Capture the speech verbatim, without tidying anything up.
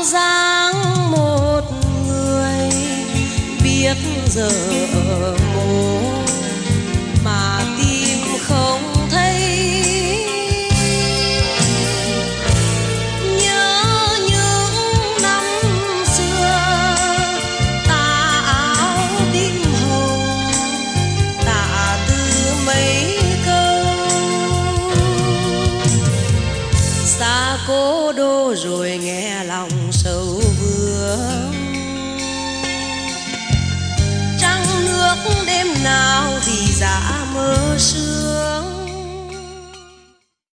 bóng dáng một người biết giờ ở mồ mà tìm không thấy. Nhớ những năm xưa tà áo tím hồng tả từ mấy câu xa cố đô rồi nghe lòng sầu vương. Trăng nước đêm nào vì dã mơ xưa